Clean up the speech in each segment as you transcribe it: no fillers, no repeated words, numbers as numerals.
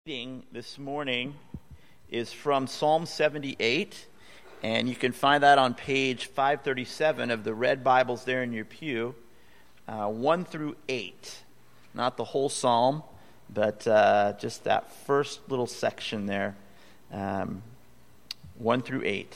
Reading this morning is from Psalm 78, and you can find that on page 537 of the red Bibles there in your pew, 1 through 8. Not the whole psalm, but just that first little section there, 1 through 8.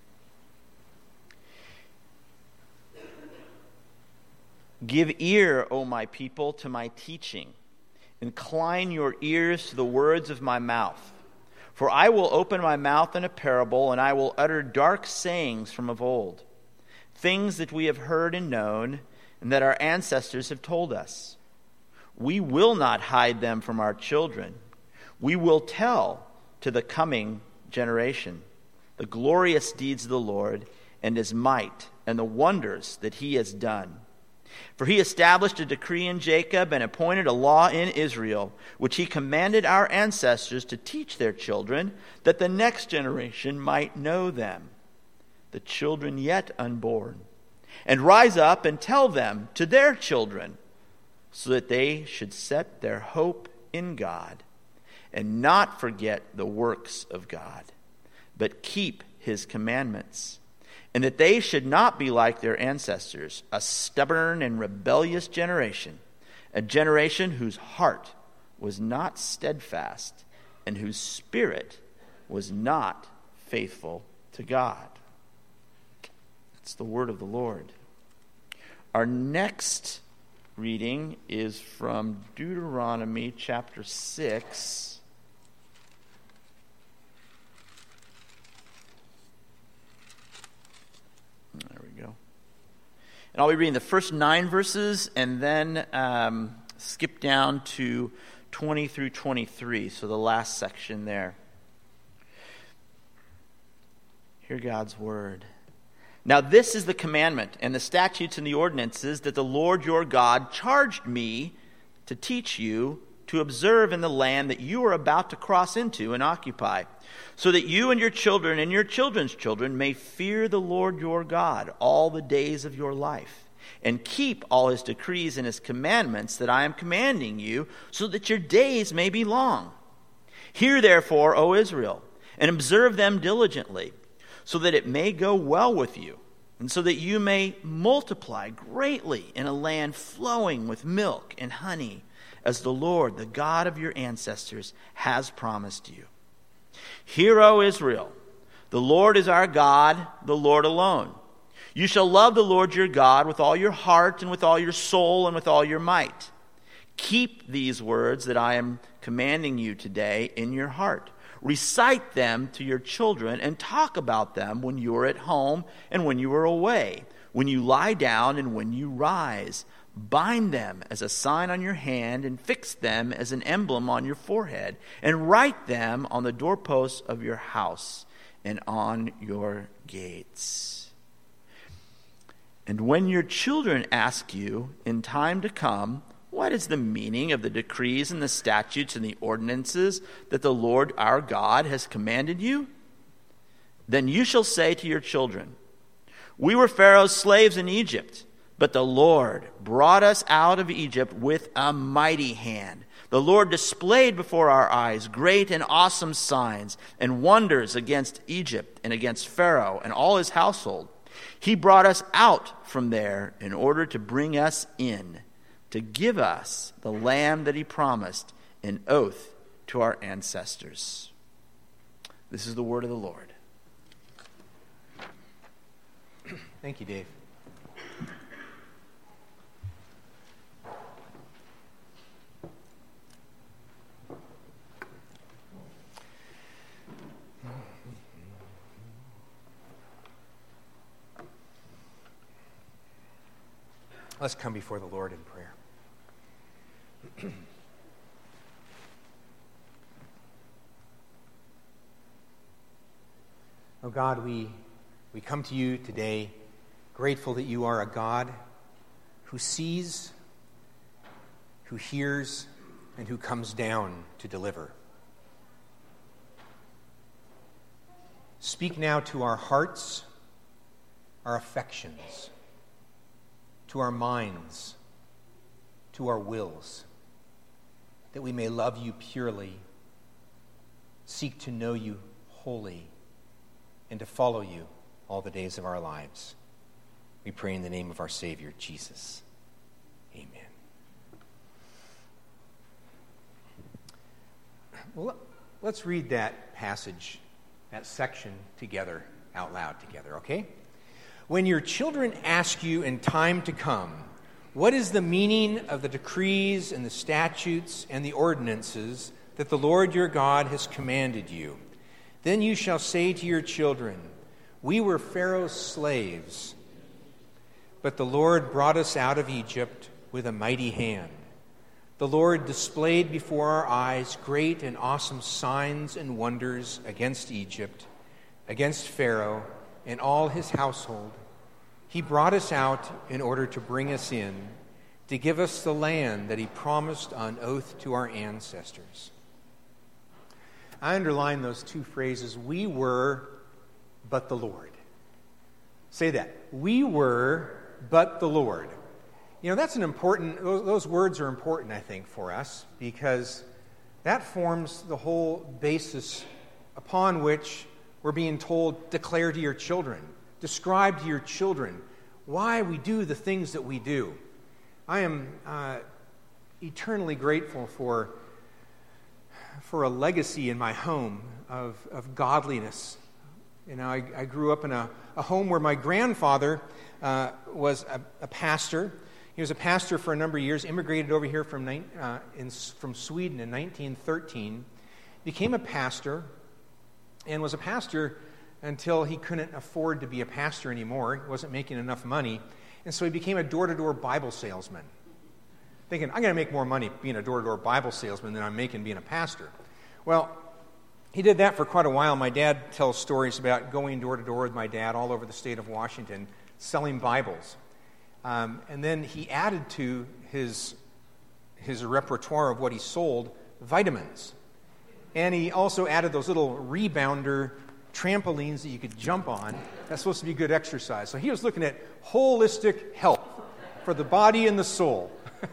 Give ear, O my people, to my teaching. Incline your ears to the words of my mouth. For I will open my mouth in a parable, and I will utter dark sayings from of old, things that we have heard and known, and that our ancestors have told us. We will not hide them from our children. We will tell to the coming generation the glorious deeds of the Lord, and his might, and the wonders that he has done. For he established a decree in Jacob and appointed a law in Israel, which he commanded our ancestors to teach their children, that the next generation might know them, the children yet unborn, and rise up and tell them to their children, so that they should set their hope in God and not forget the works of God, but keep his commandments. And that they should not be like their ancestors, a stubborn and rebellious generation, a generation whose heart was not steadfast and whose spirit was not faithful to God. That's the word of the Lord. Our next reading is from Deuteronomy chapter 6. There we go. And I'll be reading the first 9 verses and then skip down to 20 through 23, so the last section there. Hear God's word. Now this is the commandment and the statutes and the ordinances that the Lord your God charged me to teach you to observe in the land that you are about to cross into and occupy, so that you and your children and your children's children may fear the Lord your God all the days of your life, and keep all his decrees and his commandments that I am commanding you, so that your days may be long. Hear therefore, O Israel, and observe them diligently, so that it may go well with you, and so that you may multiply greatly in a land flowing with milk and honey, as the Lord, the God of your ancestors, has promised you. Hear, O Israel, the Lord is our God, the Lord alone. You shall love the Lord your God with all your heart and with all your soul and with all your might. Keep these words that I am commanding you today in your heart. Recite them to your children and talk about them when you are at home and when you are away, when you lie down and when you rise. Bind them as a sign on your hand and fix them as an emblem on your forehead, and write them on the doorposts of your house and on your gates. And when your children ask you in time to come, what is the meaning of the decrees and the statutes and the ordinances that the Lord our God has commanded you? Then you shall say to your children, we were Pharaoh's slaves in Egypt, but the Lord brought us out of Egypt with a mighty hand. The Lord displayed before our eyes great and awesome signs and wonders against Egypt and against Pharaoh and all his household. He brought us out from there in order to bring us in, to give us the land that he promised in oath to our ancestors. This is the word of the Lord. Thank you, Dave. Let's come before the Lord in prayer. Oh God, we come to you today grateful that you are a God who sees, who hears, and who comes down to deliver. Speak now to our hearts, our affections, to our minds, to our wills, that we may love you purely seek to know you wholly and to follow you all the days of our lives. We pray in the name of our Savior, Jesus. Amen. Well, let's read that passage, that section together, out loud together, okay? When your children ask you in time to come, what is the meaning of the decrees and the statutes and the ordinances that the Lord your God has commanded you? Then you shall say to your children, we were Pharaoh's slaves, but the Lord brought us out of Egypt with a mighty hand. The Lord displayed before our eyes great and awesome signs and wonders against Egypt, against Pharaoh and all his household. He brought us out in order to bring us in, to give us the land that he promised on oath to our ancestors. I underline those two phrases, we were, but the Lord. Say that. We were, but the Lord. You know, that's an important, those words are important, I think, for us, because that forms the whole basis upon which we're being told, declare to your children, describe to your children why we do the things that we do. I am eternally grateful for a legacy in my home of godliness. You know, I grew up in a home where my grandfather was a pastor. He was a pastor for a number of years, immigrated over here from Sweden in 1913, became a pastor, and was a pastor until he couldn't afford to be a pastor anymore. He wasn't making enough money, and so he became a door-to-door Bible salesman, thinking, I'm going to make more money being a door-to-door Bible salesman than I'm making being a pastor. Well, he did that for quite a while. My dad tells stories about going door-to-door with my dad all over the state of Washington, selling Bibles. And then he added to his repertoire of what he sold, vitamins. And he also added those little rebounder trampolines that you could jump on. That's supposed to be good exercise. So he was looking at holistic health for the body and the soul.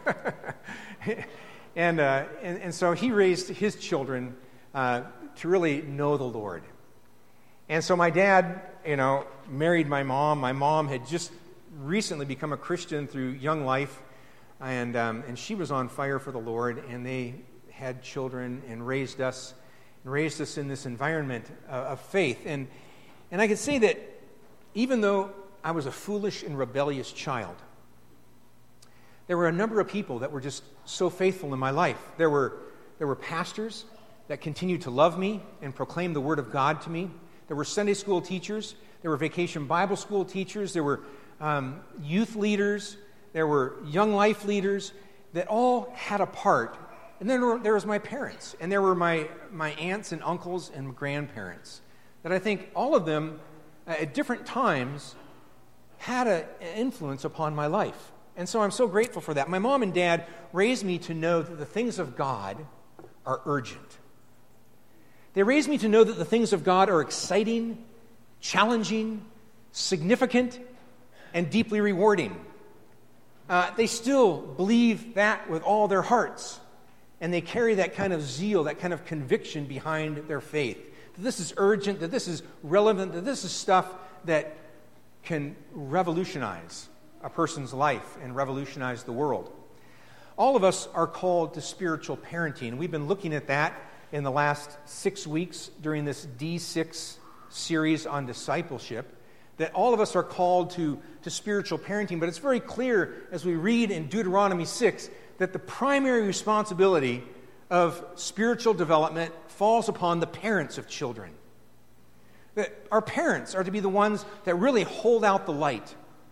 And so he raised his children to really know the Lord. And so my dad, married my mom. My mom had just recently become a Christian through Young Life, and she was on fire for the Lord, and they had children and raised us in this environment of faith. And I can say that even though I was a foolish and rebellious child, there were a number of people that were just so faithful in my life. There were pastors that continued to love me and proclaim the Word of God to me. There were Sunday school teachers. There were vacation Bible school teachers. There were youth leaders. There were young life leaders that all had a part. And then there was my parents. And there were my aunts and uncles and grandparents that I think all of them at different times had an influence upon my life. And so I'm so grateful for that. My mom and dad raised me to know that the things of God are urgent. They raised me to know that the things of God are exciting, challenging, significant, and deeply rewarding. They still believe that with all their hearts, and they carry that kind of zeal, that kind of conviction behind their faith. That this is urgent, that this is relevant, that this is stuff that can revolutionize a person's life and revolutionize the world. All of us are called to spiritual parenting. We've been looking at that in the last 6 weeks during this D6 series on discipleship, that all of us are called to spiritual parenting. But it's very clear as we read in Deuteronomy 6 that the primary responsibility of spiritual development falls upon the parents of children. That our parents are to be the ones that really hold out the light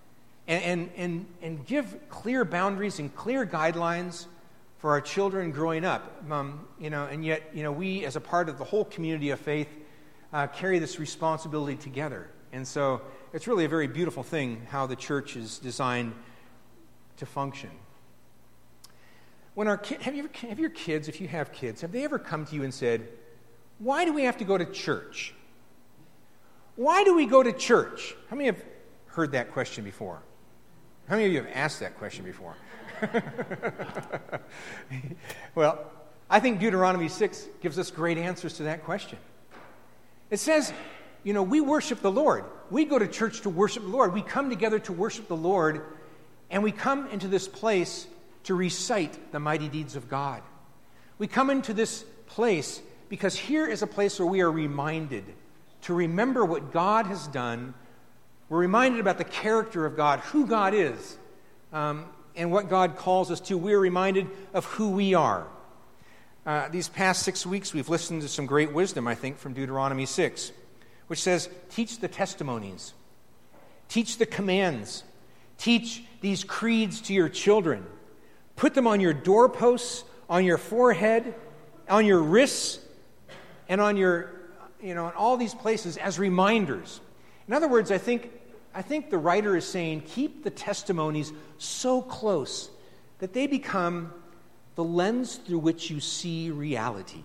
and give clear boundaries and clear guidelines for our children growing up. And yet, we as a part of the whole community of faith carry this responsibility together. And so it's really a very beautiful thing how the church is designed to function. When have your kids, if you have kids, have they ever come to you and said, why do we have to go to church? Why do we go to church? How many have heard that question before? How many of you have asked that question before? Well, I think Deuteronomy 6 gives us great answers to that question. It says, we worship the Lord. We go to church to worship the Lord. We come together to worship the Lord, and we come into this place to recite the mighty deeds of God. We come into this place because here is a place where we are reminded to remember what God has done. We're reminded about the character of God, who God is, and what God calls us to. We're reminded of who we are. These past 6 weeks, we've listened to some great wisdom, I think, from Deuteronomy 6, which says, teach the testimonies, teach the commands, teach these creeds to your children, put them on your doorposts, on your forehead, on your wrists, and on your, in all these places as reminders. In other words, I think the writer is saying, keep the testimonies so close that they become the lens through which you see reality.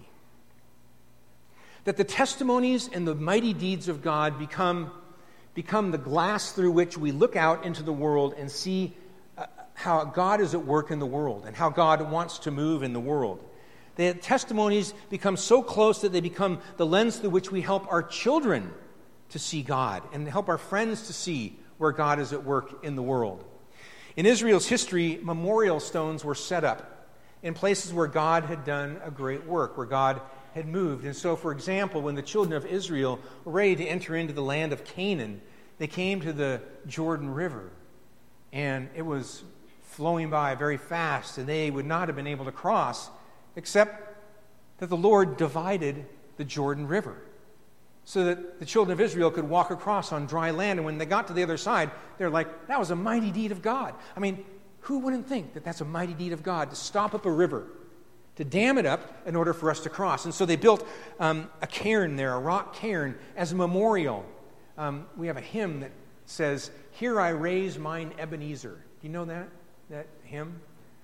That the testimonies and the mighty deeds of God become the glass through which we look out into the world and see how God is at work in the world and how God wants to move in the world. The testimonies become so close that they become the lens through which we help our children to see God and help our friends to see where God is at work in the world. In Israel's history, memorial stones were set up in places where God had done a great work, where God had moved. And so, for example, when the children of Israel were ready to enter into the land of Canaan, they came to the Jordan River, and it was flowing by very fast, and they would not have been able to cross, except that the Lord divided the Jordan River so that the children of Israel could walk across on dry land. And when they got to the other side, they're like, that was a mighty deed of God. I mean, who wouldn't think that that's a mighty deed of God, to stop up a river, to dam it up in order for us to cross? And so they built a cairn there, a rock cairn, as a memorial. We have a hymn that says, "Here I raise mine Ebenezer." Do you know that hymn?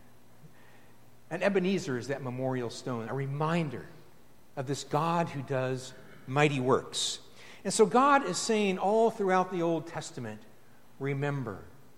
An Ebenezer is that memorial stone, a reminder of this God who does mighty works. And so God is saying all throughout the Old Testament, remember.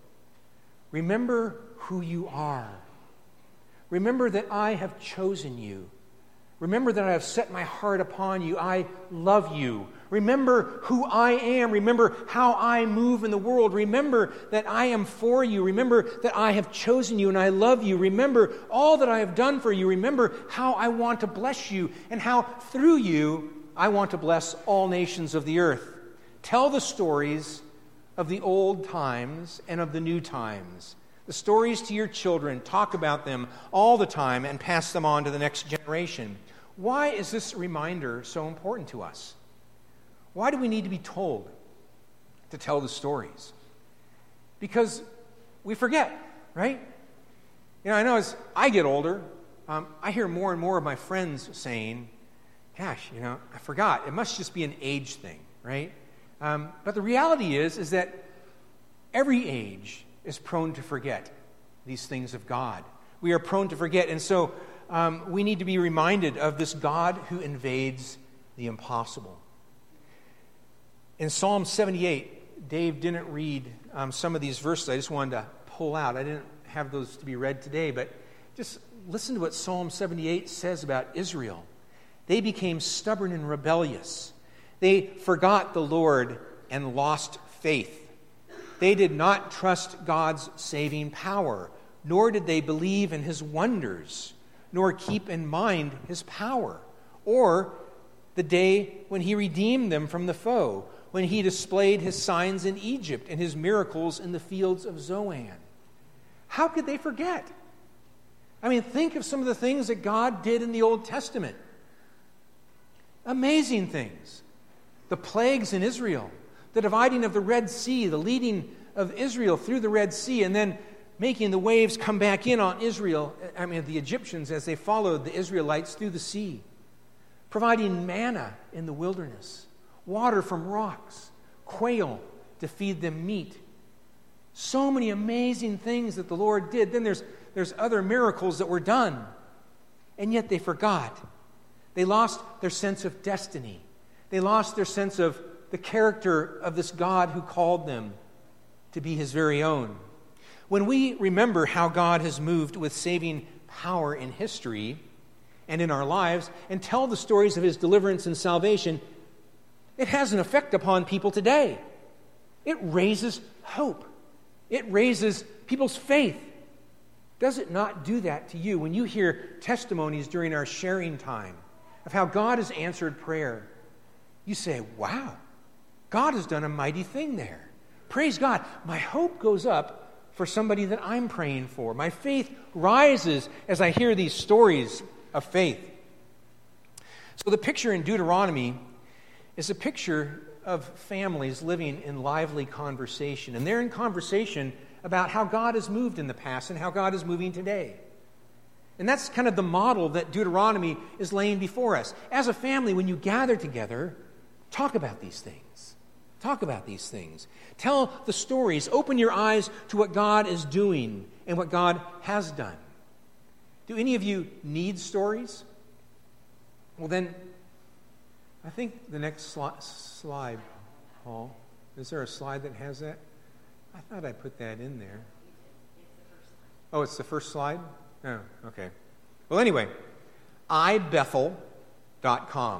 Remember who you are. Remember that I have chosen you. Remember that I have set my heart upon you. I love you. Remember who I am. Remember how I move in the world. Remember that I am for you. Remember that I have chosen you and I love you. Remember all that I have done for you. Remember how I want to bless you and how through you I want to bless all nations of the earth. Tell the stories of the old times and of the new times. The stories to your children. Talk about them all the time and pass them on to the next generation. Why is this reminder so important to us? Why do we need to be told to tell the stories? Because we forget, right? I know as I get older, I hear more and more of my friends saying, gosh, I forgot. It must just be an age thing, right? But the reality is that every age is prone to forget these things of God. We are prone to forget. And so we need to be reminded of this God who invades the impossible. In Psalm 78, Dave didn't read some of these verses. I just wanted to pull out. I didn't have those to be read today, but just listen to what Psalm 78 says about Israel. They became stubborn and rebellious. They forgot the Lord and lost faith. They did not trust God's saving power, nor did they believe in his wonders, nor keep in mind his power, or the day when he redeemed them from the foe, when he displayed his signs in Egypt and his miracles in the fields of Zoan. How could they forget? I mean, think of some of the things that God did in the Old Testament. Amazing things. The plagues in Israel, the dividing of the Red Sea, the leading of Israel through the Red Sea, and then making the waves come back in on the Egyptians as they followed the Israelites through the sea. Providing manna in the wilderness, water from rocks, quail to feed them meat. So many amazing things that the Lord did. Then there's other miracles that were done, and yet they forgot. They lost their sense of destiny. They lost their sense of the character of this God who called them to be his very own. When we remember how God has moved with saving power in history, and in our lives and tell the stories of his deliverance and salvation, it has an effect upon people today. It raises hope. It raises people's faith. Does it not do that to you when you hear testimonies during our sharing time of how God has answered prayer? You say, wow, God has done a mighty thing there. Praise God. My hope goes up for somebody that I'm praying for. My faith rises as I hear these stories of faith. So the picture in Deuteronomy is a picture of families living in lively conversation. And they're in conversation about how God has moved in the past and how God is moving today. And that's kind of the model that Deuteronomy is laying before us. As a family, when you gather together, talk about these things. Talk about these things. Tell the stories. Open your eyes to what God is doing and what God has done. Do any of you need stories? Well, then, I think the next slide, Paul. Is there a slide that has that? I thought I put that in there. Oh, it's the first slide? Oh, okay. Well, anyway, ibethel.com.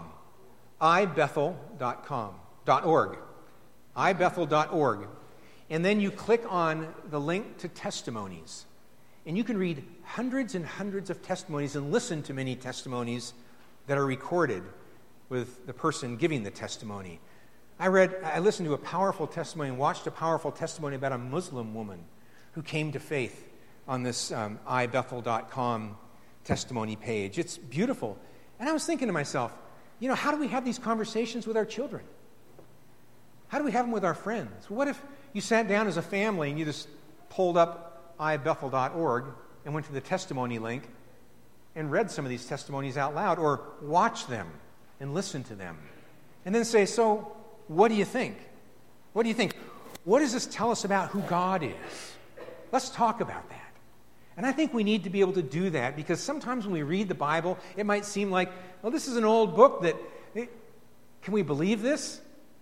ibethel.org. ibethel.org. And then you click on the link to testimonies. And you can read hundreds and hundreds of testimonies and listen to many testimonies that are recorded with the person giving the testimony. I listened to a powerful testimony and watched a powerful testimony about a Muslim woman who came to faith on this ibethel.com testimony page. It's beautiful. And I was thinking to myself, how do we have these conversations with our children? How do we have them with our friends? What if you sat down as a family and you just pulled up ibethel.org and went to the testimony link and read some of these testimonies out loud, or watch them and listen to them? And then say, so what do you think? What do you think? What does this tell us about who God is? Let's talk about that. And I think we need to be able to do that, because sometimes when we read the Bible, it might seem like, well, this is an old book can we believe this?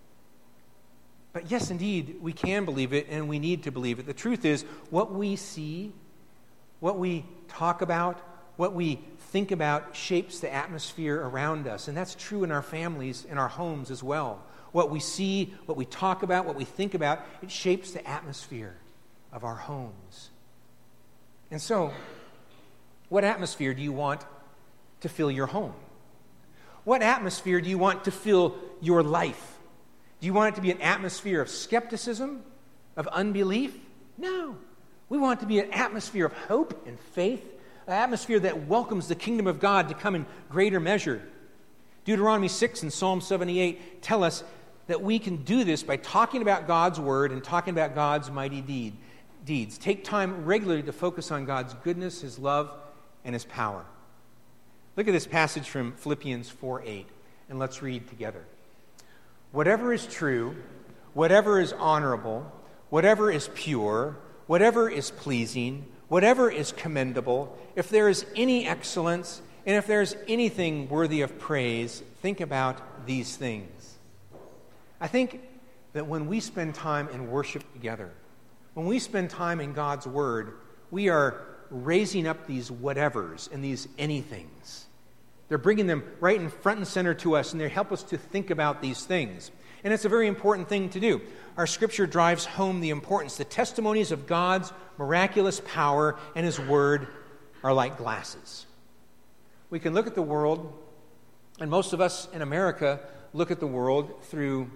But yes, indeed, we can believe it, and we need to believe it. The truth is, what we see, what we talk about, what we think about shapes the atmosphere around us. And that's true in our families, in our homes as well. What we see, what we talk about, what we think about, it shapes the atmosphere of our homes. And so, what atmosphere do you want to fill your home? What atmosphere do you want to fill your life? Do you want it to be an atmosphere of skepticism, of unbelief? No. We want it to be an atmosphere of hope and faith, an atmosphere that welcomes the kingdom of God to come in greater measure. Deuteronomy 6 and Psalm 78 tell us that we can do this by talking about God's word and talking about God's mighty deeds. Take time regularly to focus on God's goodness, His love, and His power. Look at this passage from Philippians 4:8, and let's read together. Whatever is true, whatever is honorable, whatever is pure, whatever is pleasing, whatever is commendable, if there is any excellence, and if there is anything worthy of praise, think about these things. I think that when we spend time in worship together, when we spend time in God's Word, we are raising up these whatevers and these anythings. They're bringing them right in front and center to us, and they help us to think about these things. And it's a very important thing to do. Our Scripture drives home the importance. The testimonies of God's miraculous power and His Word are like glasses. We can look at the world, and most of us in America look at the world through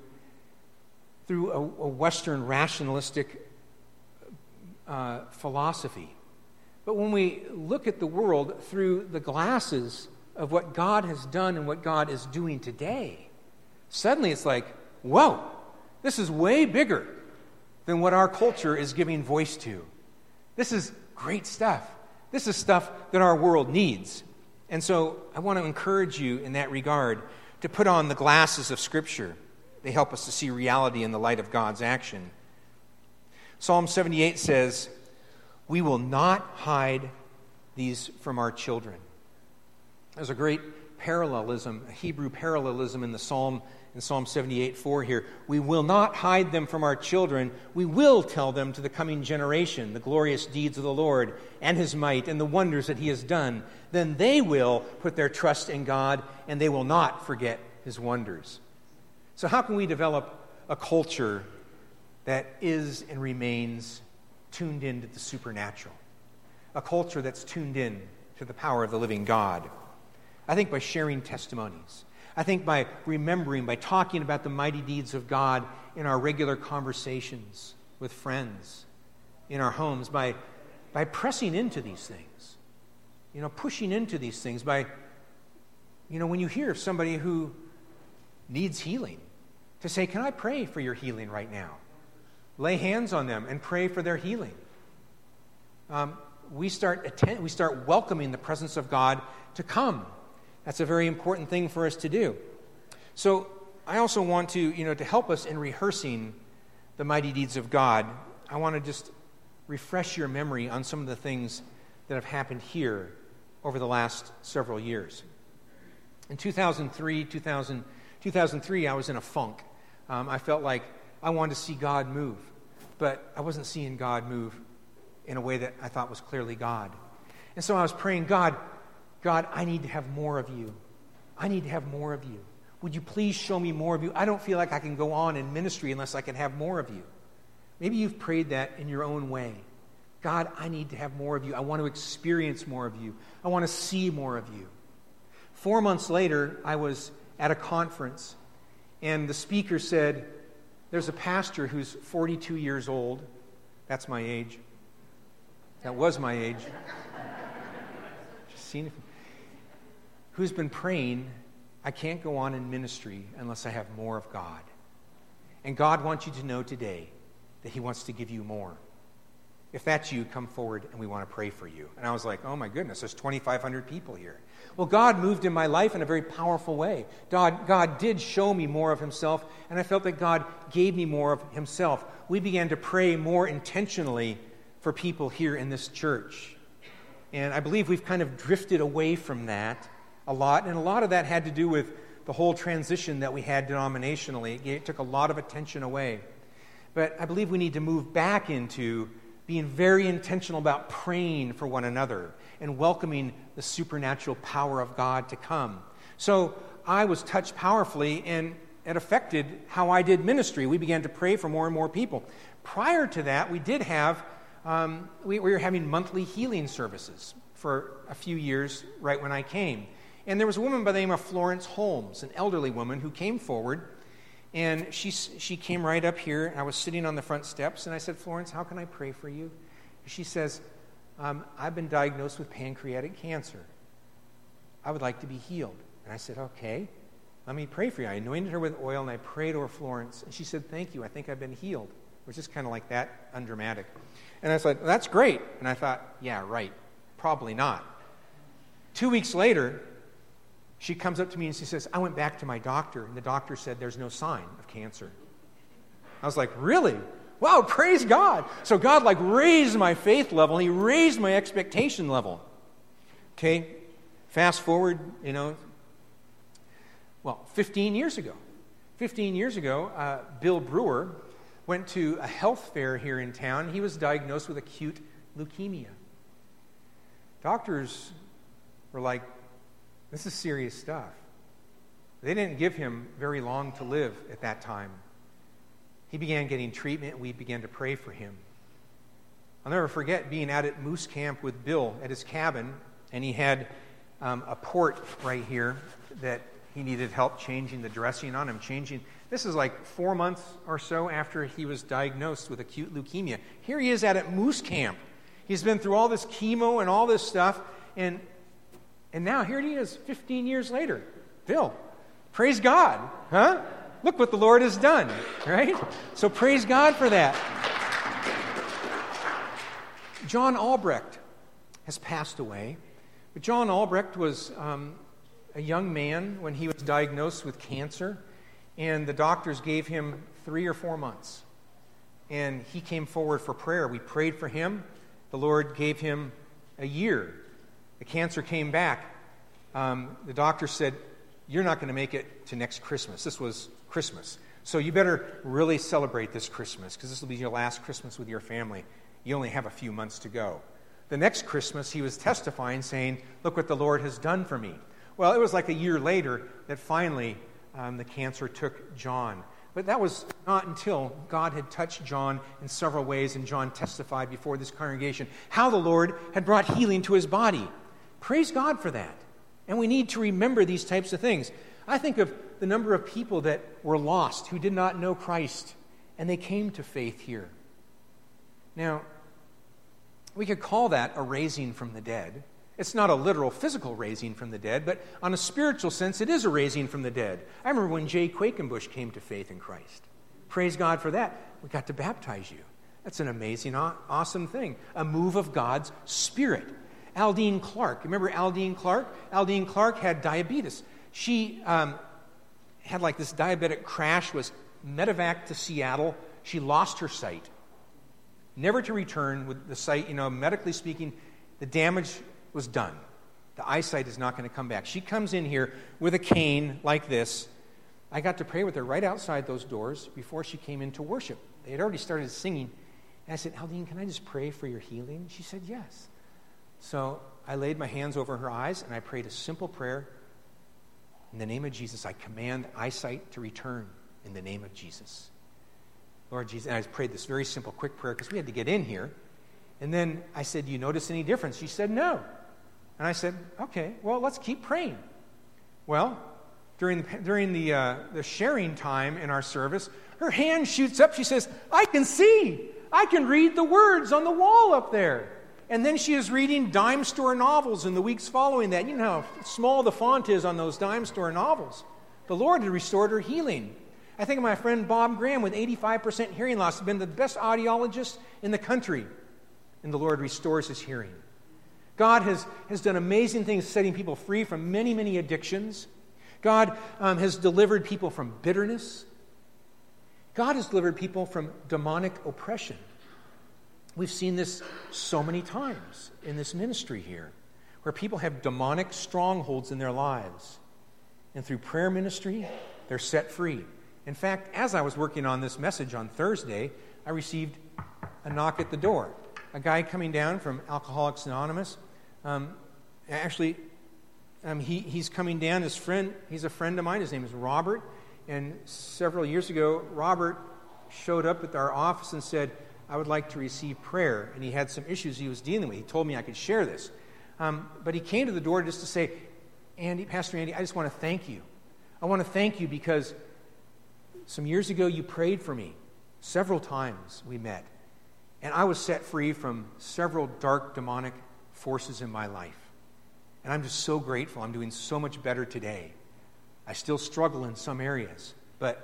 a Western rationalistic philosophy. But when we look at the world through the glasses of what God has done and what God is doing today, suddenly it's like, whoa, this is way bigger than what our culture is giving voice to. This is great stuff. This is stuff that our world needs. And so I want to encourage you in that regard to put on the glasses of Scripture. They help us to see reality in the light of God's action. Psalm 78 says, "We will not hide these from our children." There's a great parallelism, a Hebrew parallelism in Psalm 78:4 here. We will not hide them from our children. We will tell them to the coming generation the glorious deeds of the Lord and his might and the wonders that he has done. Then they will put their trust in God and they will not forget his wonders. So how can we develop a culture that is and remains tuned into the supernatural? A culture that's tuned in to the power of the living God? I think by sharing testimonies. I think by remembering, by talking about the mighty deeds of God in our regular conversations with friends, in our homes, by pressing into these things, pushing into these things, by, when you hear of somebody who needs healing, to say, can I pray for your healing right now? Lay hands on them and pray for their healing. We start welcoming the presence of God to come. That's a very important thing for us to do. So I also want to help us in rehearsing the mighty deeds of God, I want to just refresh your memory on some of the things that have happened here over the last several years. In 2003, I was in a funk. I felt like I wanted to see God move, but I wasn't seeing God move in a way that I thought was clearly God. And so I was praying, God, I need to have more of you. I need to have more of you. Would you please show me more of you? I don't feel like I can go on in ministry unless I can have more of you. Maybe you've prayed that in your own way. God, I need to have more of you. I want to experience more of you. I want to see more of you. 4 months later, I was at a conference, and the speaker said, there's a pastor who's 42 years old. That's my age. That was my age. Just seen it. Who's been praying, I can't go on in ministry unless I have more of God. And God wants you to know today that he wants to give you more. If that's you, come forward and we want to pray for you. And I was like, oh my goodness, there's 2,500 people here. Well, God moved in my life in a very powerful way. God did show me more of himself, and I felt that God gave me more of himself. We began to pray more intentionally for people here in this church. And I believe we've kind of drifted away from that a lot, and a lot of that had to do with the whole transition that we had denominationally. It took a lot of attention away. But I believe we need to move back into being very intentional about praying for one another and welcoming the supernatural power of God to come. So I was touched powerfully, and it affected how I did ministry. We began to pray for more and more people. Prior to that, we did have, we were having monthly healing services for a few years right when I came. And there was a woman by the name of Florence Holmes, an elderly woman who came forward, and she came right up here. I was sitting on the front steps, and I said, Florence, how can I pray for you? She says, I've been diagnosed with pancreatic cancer. I would like to be healed. And I said, okay, let me pray for you. I anointed her with oil, and I prayed over Florence. And she said, thank you, I think I've been healed. It was just kind of like that, undramatic. And I said, that's great. And I thought, yeah, right, probably not. 2 weeks later, she comes up to me and she says, I went back to my doctor, and the doctor said there's no sign of cancer. I was like, really? Wow, praise God. So God raised my faith level. He raised my expectation level. Okay, fast forward, 15 years ago. 15 years ago, Bill Brewer went to a health fair here in town. He was diagnosed with acute leukemia. Doctors were like, this is serious stuff. They didn't give him very long to live at that time. He began getting treatment. We began to pray for him. I'll never forget being out at Moose Camp with Bill at his cabin, and he had a port right here that he needed help changing the dressing on him. This is like 4 months or so after he was diagnosed with acute leukemia. Here he is out at Moose Camp. He's been through all this chemo and all this stuff, and now here he is 15 years later. Bill, praise God, huh? Look what the Lord has done, right? So praise God for that. John Albrecht has passed away. But John Albrecht was a young man when he was diagnosed with cancer, and the doctors gave him 3 or 4 months. And he came forward for prayer. We prayed for him. The Lord gave him a year. The cancer came back, the doctor said, you're not going to make it to next Christmas. This was Christmas. So you better really celebrate this Christmas, because this will be your last Christmas with your family. You only have a few months to go. The next Christmas, he was testifying, saying, look what the Lord has done for me. Well, it was like a year later that finally the cancer took John. But that was not until God had touched John in several ways, and John testified before this congregation how the Lord had brought healing to his body. Praise God for that. And we need to remember these types of things. I think of the number of people that were lost, who did not know Christ, and they came to faith here. Now, we could call that a raising from the dead. It's not a literal physical raising from the dead, but on a spiritual sense, it is a raising from the dead. I remember when Jay Quakenbush came to faith in Christ. Praise God for that. We got to baptize you. That's an amazing, awesome thing. A move of God's Spirit. Aldine Clark. Remember Aldine Clark? Aldine Clark had diabetes. She had like this diabetic crash, was medevaced to Seattle. She lost her sight. Never to return with the sight, medically speaking, the damage was done. The eyesight is not going to come back. She comes in here with a cane like this. I got to pray with her right outside those doors before she came in to worship. They had already started singing. And I said, Aldine, can I just pray for your healing? She said, yes. So I laid my hands over her eyes and I prayed a simple prayer. In the name of Jesus, I command eyesight to return in the name of Jesus. Lord Jesus, and I prayed this very simple, quick prayer because we had to get in here. And then I said, do you notice any difference? She said, no. And I said, okay, well, let's keep praying. Well, during the sharing time in our service, her hand shoots up. She says, I can see. I can read the words on the wall up there. And then she is reading dime store novels in the weeks following that. You know how small the font is on those dime store novels. The Lord had restored her healing. I think of my friend Bob Graham with 85% hearing loss. He's been the best audiologist in the country. And the Lord restores his hearing. God has done amazing things, setting people free from many, many addictions. God has delivered people from bitterness. God has delivered people from demonic oppression. We've seen this so many times in this ministry here, where people have demonic strongholds in their lives. And through prayer ministry, they're set free. In fact, as I was working on this message on Thursday, I received a knock at the door. A guy coming down from Alcoholics Anonymous. He's coming down. He's a friend of mine. His name is Robert. And several years ago, Robert showed up at our office and said, I would like to receive prayer. And he had some issues he was dealing with. He told me I could share this. But he came to the door just to say, Pastor Andy, I just want to thank you. I want to thank you because some years ago you prayed for me. Several times we met. And I was set free from several dark demonic forces in my life. And I'm just so grateful. I'm doing so much better today. I still struggle in some areas, but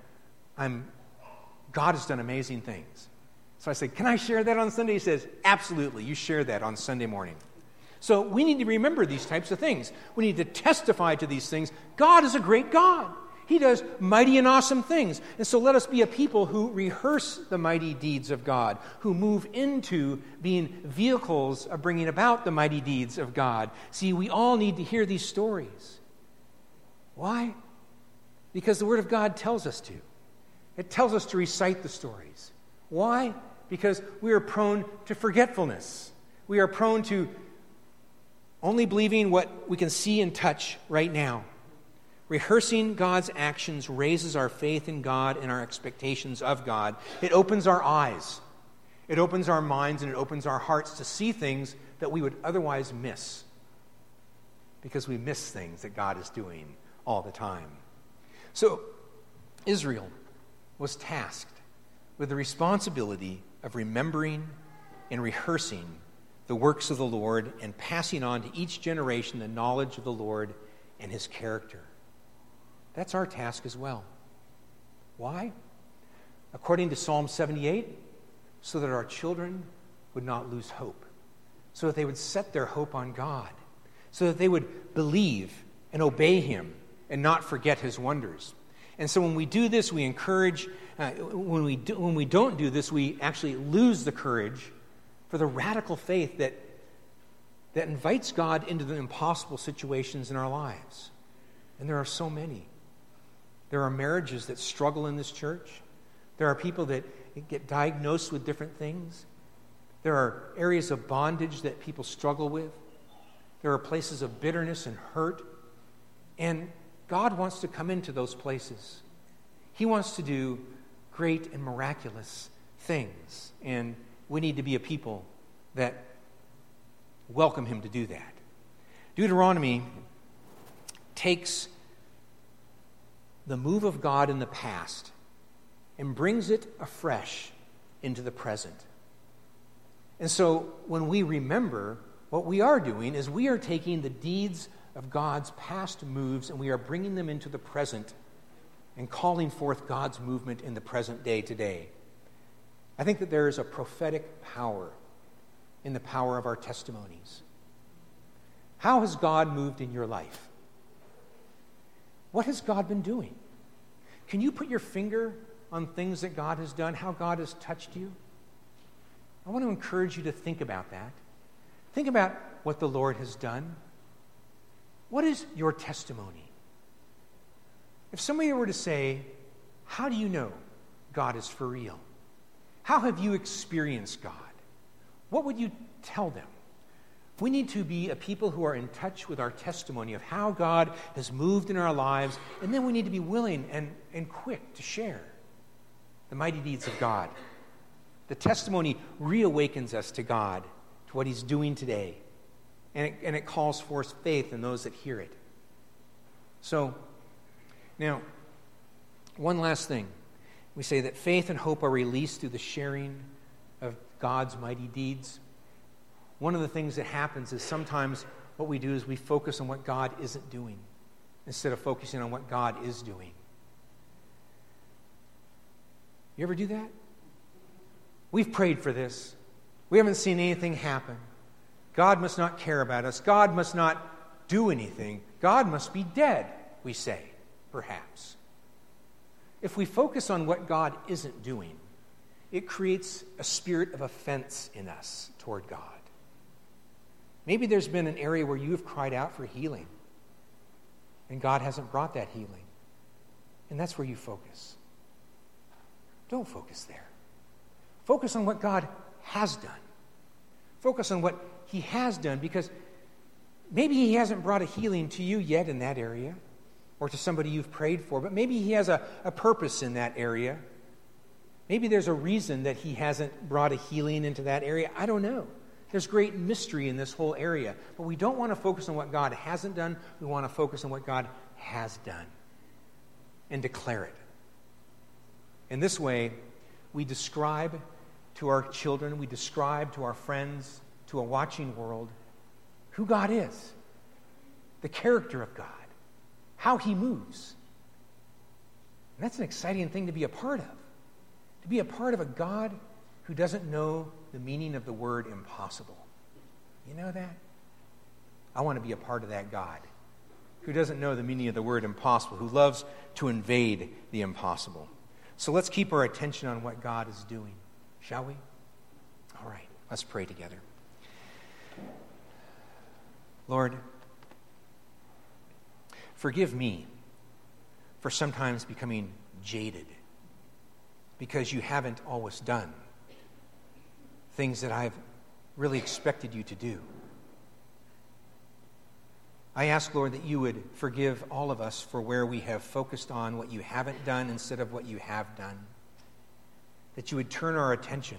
God has done amazing things. So I said, can I share that on Sunday? He says, absolutely, you share that on Sunday morning. So we need to remember these types of things. We need to testify to these things. God is a great God. He does mighty and awesome things. And so let us be a people who rehearse the mighty deeds of God, who move into being vehicles of bringing about the mighty deeds of God. See, we all need to hear these stories. Why? Because the Word of God tells us to. It tells us to recite the stories. Why? Because we are prone to forgetfulness. We are prone to only believing what we can see and touch right now. Rehearsing God's actions raises our faith in God and our expectations of God. It opens our eyes. It opens our minds and it opens our hearts to see things that we would otherwise miss. Because we miss things that God is doing all the time. So, Israel was tasked with the responsibility of remembering and rehearsing the works of the Lord and passing on to each generation the knowledge of the Lord and His character. That's our task as well. Why? According to Psalm 78, so that our children would not lose hope, so that they would set their hope on God, so that they would believe and obey Him and not forget His wonders. And so when we do this, we encourage. When we don't do this, we actually lose the courage for the radical faith that that invites God into the impossible situations in our lives. And there are so many. There are marriages that struggle in this church. There are people that get diagnosed with different things. There are areas of bondage that people struggle with. There are places of bitterness and hurt. And God wants to come into those places. He wants to do great and miraculous things. And we need to be a people that welcome Him to do that. Deuteronomy takes the move of God in the past and brings it afresh into the present. And so when we remember, what we are doing is we are taking the deeds of God's past moves and we are bringing them into the present and calling forth God's movement in the present day today. I think that there is a prophetic power in the power of our testimonies. How has God moved in your life? What has God been doing? Can you put your finger on things that God has done, how God has touched you? I want to encourage you to think about that. Think about what the Lord has done. What is your testimony? If somebody were to say, how do you know God is for real? How have you experienced God? What would you tell them? We need to be a people who are in touch with our testimony of how God has moved in our lives, and then we need to be willing and quick to share the mighty deeds of God. The testimony reawakens us to God, to what He's doing today, and it calls forth faith in those that hear it. So, now, one last thing. We say that faith and hope are released through the sharing of God's mighty deeds. One of the things that happens is sometimes what we do is we focus on what God isn't doing instead of focusing on what God is doing. You ever do that? We've prayed for this. We haven't seen anything happen. God must not care about us. God must not do anything. God must be dead, we say, perhaps. If we focus on what God isn't doing, it creates a spirit of offense in us toward God. Maybe there's been an area where you have cried out for healing, and God hasn't brought that healing. And that's where you focus. Don't focus there. Focus on what God has done. Focus on what He has done, because maybe He hasn't brought a healing to you yet in that area, or to somebody you've prayed for, but maybe He has a purpose in that area. Maybe there's a reason that He hasn't brought a healing into that area. I don't know. There's great mystery in this whole area, but we don't want to focus on what God hasn't done. We want to focus on what God has done and declare it. In this way, we describe to our children, we describe to our friends, to a watching world, who God is, the character of God, how He moves. And that's an exciting thing to be a part of. To be a part of a God who doesn't know the meaning of the word impossible. You know that? I want to be a part of that God who doesn't know the meaning of the word impossible, who loves to invade the impossible. So let's keep our attention on what God is doing, shall we? All right, let's pray together. Lord, forgive me for sometimes becoming jaded because you haven't always done things that I've really expected you to do. I ask, Lord, that you would forgive all of us for where we have focused on what you haven't done instead of what you have done. That you would turn our attention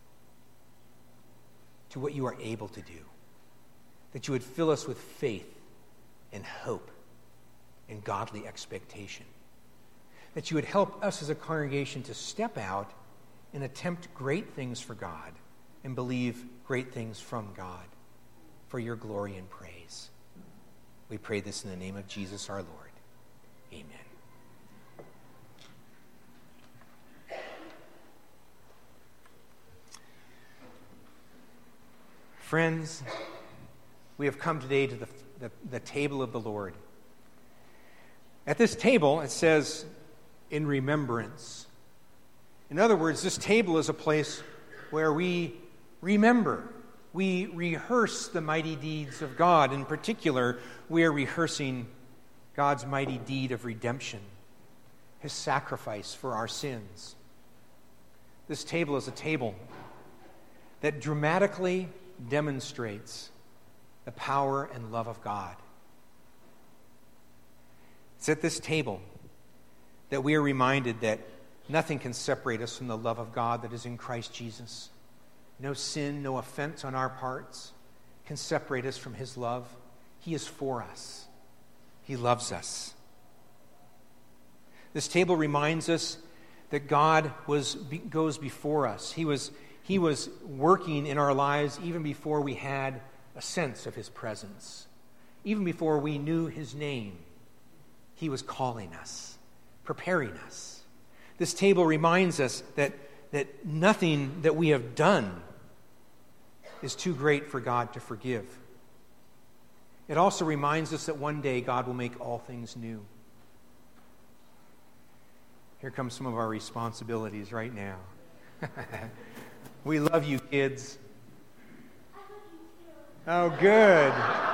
to what you are able to do. That you would fill us with faith and hope and godly expectation. That you would help us as a congregation to step out and attempt great things for God and believe great things from God for your glory and praise. We pray this in the name of Jesus our Lord. Amen. Friends, we have come today to the table of the Lord. At this table, it says, in remembrance. In other words, this table is a place where we remember we rehearse the mighty deeds of God. In particular, we are rehearsing God's mighty deed of redemption, his sacrifice for our sins. This table is a table that dramatically demonstrates the power and love of God. It's at this table that we are reminded that nothing can separate us from the love of God that is in Christ Jesus. No sin, no offense on our parts can separate us from his love. He is for us. He loves us. This table reminds us that God goes before us. He was working in our lives even before we had a sense of his presence. Even before we knew his name, he was calling us, preparing us. This table reminds us that nothing that we have done is too great for God to forgive. It also reminds us that one day God will make all things new. Here come some of our responsibilities right now. We love you, kids. Oh, good.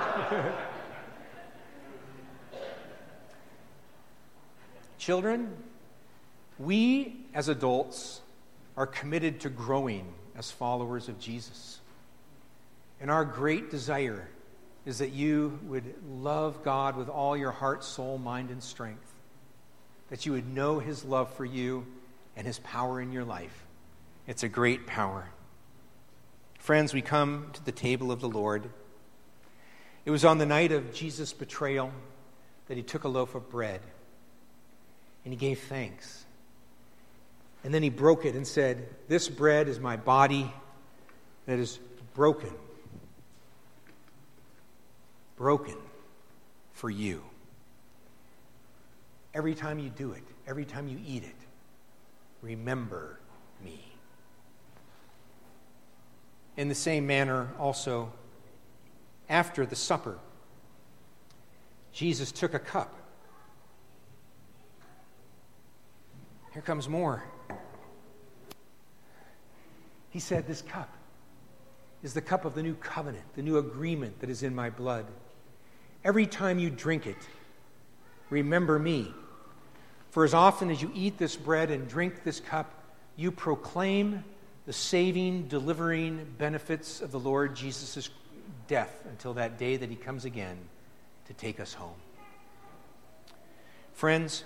Children, we as adults are committed to growing as followers of Jesus. And our great desire is that you would love God with all your heart, soul, mind, and strength. That you would know his love for you and his power in your life. It's a great power. Friends, we come to the table of the Lord. It was on the night of Jesus' betrayal that he took a loaf of bread and he gave thanks. And then he broke it and said, "This bread is my body that is broken for you." Every time you do it, every time you eat it, remember me. In the same manner, also, after the supper, Jesus took a cup. Here comes more. He said, "This cup is the cup of the new covenant, the new agreement that is in my blood. Every time you drink it, remember me. For as often as you eat this bread and drink this cup, you proclaim the saving, delivering benefits of the Lord Jesus' death until that day that he comes again to take us home." Friends,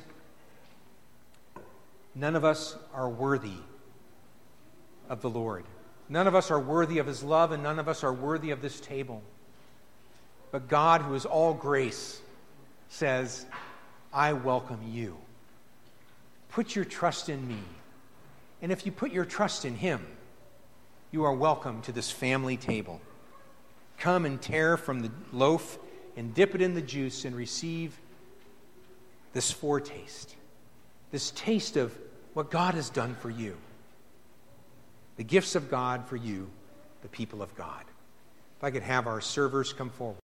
none of us are worthy of the Lord. None of us are worthy of his love, and none of us are worthy of this table. But God, who is all grace, says, "I welcome you. Put your trust in me. And if you put your trust in him, you are welcome to this family table. Come and tear from the loaf and dip it in the juice and receive this foretaste, this taste of what God has done for you. The gifts of God for you, the people of God." If I could have our servers come forward.